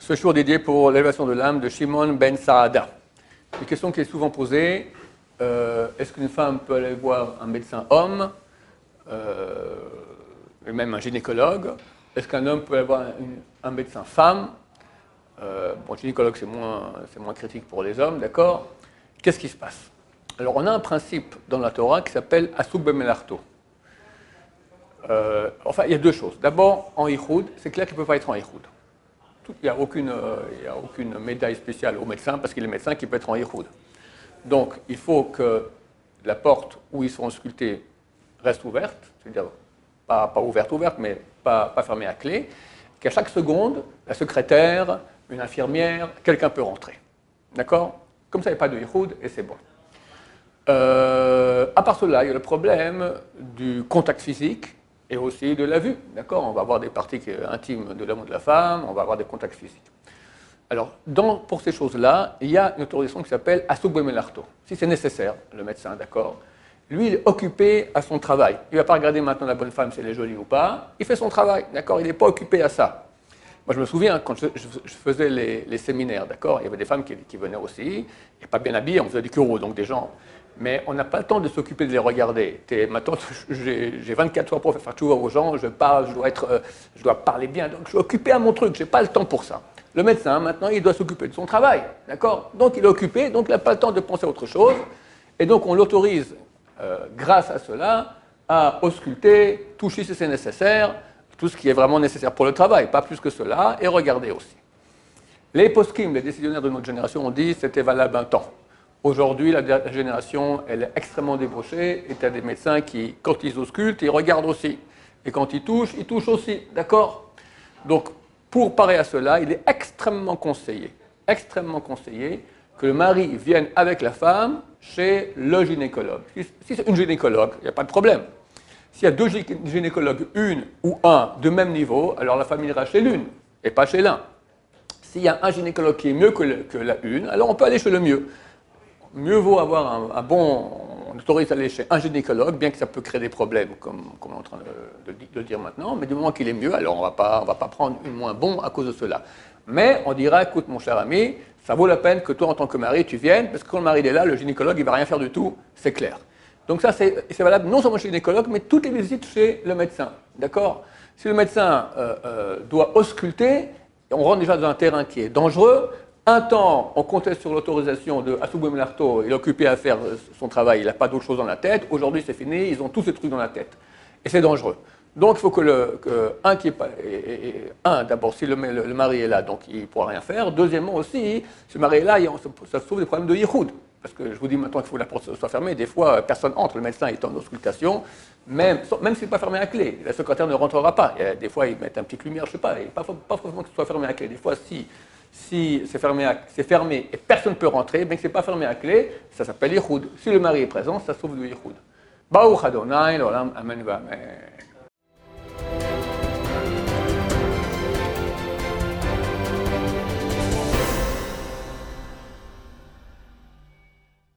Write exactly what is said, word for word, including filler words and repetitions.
Ce jour dédié pour l'élévation de l'âme de Shimon ben Saada. Une question qui est souvent posée, euh, est-ce qu'une femme peut aller voir un médecin homme, euh, et même un gynécologue? Est-ce qu'un homme peut aller voir une, un médecin femme? euh, Bon, gynécologue, c'est moins, c'est moins critique pour les hommes, d'accord? Qu'est-ce qui se passe? Alors, on a un principe dans la Torah qui s'appelle Asuk bemelarto. Euh, enfin, il y a deux choses. D'abord, en Ihoud, c'est clair qu'il ne peut pas être en Ihoud. Il n'y a, euh, a aucune médaille spéciale au médecin parce qu'il est médecin qui peut être en Ihoud. Donc, il faut que la porte où ils seront sculptés reste ouverte, c'est-à-dire pas, pas ouverte, ouverte, mais pas, pas fermée à clé, qu'à chaque seconde, la secrétaire, une infirmière, quelqu'un peut rentrer. D'accord? Comme ça, il n'y a pas de Ihoud et c'est bon. Euh, à part cela, il y a le problème du contact physique et aussi de la vue, d'accord? On va avoir des parties intimes de l'homme ou de la femme, on va avoir des contacts physiques. Alors, dans, pour ces choses-là, il y a une autorisation qui s'appelle Asuk bemelarto. Si c'est nécessaire, le médecin, d'accord? Lui, il est occupé à son travail. Il ne va pas regarder maintenant la bonne femme si elle est jolie ou pas. Il fait son travail, d'accord? Il n'est pas occupé à ça. Moi, je me souviens, quand je, je, je faisais les, les séminaires, d'accord? Il y avait des femmes qui, qui venaient aussi, et pas bien habillées, on faisait du kuro, donc des gens... Mais on n'a pas le temps de s'occuper de les regarder. Maintenant, j'ai vingt-quatre heures pour faire tchouva aux gens, je parle, je dois, être, euh, je dois parler bien, donc je suis occupé à mon truc, je n'ai pas le temps pour ça. Le médecin, maintenant, il doit s'occuper de son travail, d'accord? Donc il est occupé, donc il n'a pas le temps de penser à autre chose, et donc on l'autorise, euh, grâce à cela, à ausculter, toucher si c'est nécessaire, tout ce qui est vraiment nécessaire pour le travail, pas plus que cela, et regarder aussi. Les poskim, les décisionnaires de notre génération, ont dit que c'était valable un temps. Aujourd'hui, la génération, elle est extrêmement débauchée, et tu as des médecins qui, quand ils auscultent, ils regardent aussi. Et quand ils touchent, ils touchent aussi, d'accord? Donc, pour parer à cela, il est extrêmement conseillé, extrêmement conseillé que le mari vienne avec la femme chez le gynécologue. Si c'est une gynécologue, il n'y a pas de problème. S'il y a deux gynécologues, une ou un de même niveau, alors la femme ira chez l'une et pas chez l'un. S'il y a un gynécologue qui est mieux que, le, que la une, alors on peut aller chez le mieux. Mieux vaut avoir un, un bon... On autorise à aller chez un gynécologue, bien que ça peut créer des problèmes, comme, comme on est en train de, de, de dire maintenant, mais du moment qu'il est mieux, alors on ne va pas prendre une moins bon à cause de cela. Mais on dira, écoute mon cher ami, ça vaut la peine que toi, en tant que mari, tu viennes, parce que quand le mari est là, le gynécologue, il ne va rien faire du tout, c'est clair. Donc ça, c'est valable non seulement chez le gynécologue, mais toutes les visites chez le médecin, d'accord? Si le médecin euh, euh, doit ausculter, on rentre déjà dans un terrain qui est dangereux. Un temps, on comptait sur l'autorisation de Asuk bemelarto, il est occupé à faire son travail, il n'a pas d'autre chose dans la tête. Aujourd'hui, c'est fini, ils ont tous ces trucs dans la tête. Et c'est dangereux. Donc, il faut que, le, que un qui est pas... Et, et, un, d'abord, si le, le, le mari est là, donc il ne pourra rien faire. Deuxièmement aussi, si le mari est là, il, ça se trouve des problèmes de yihoud. Parce que je vous dis maintenant qu'il faut que la porte soit fermée. Des fois, personne entre, le médecin est en auscultation, même, même s'il n'est pas fermé à clé. La secrétaire ne rentrera pas. Et des fois, ils mettent une petite lumière, je ne sais pas. Et pas, pas forcément que ce soit fermé à clé. Des fois, si... Si c'est fermé, fermé et personne ne peut rentrer, bien que ce n'est pas fermé à clé, ça s'appelle Yihoud. Si le mari est présent, ça sauve du Yihoud. Baruch Adonai, l'olam, amen, amen.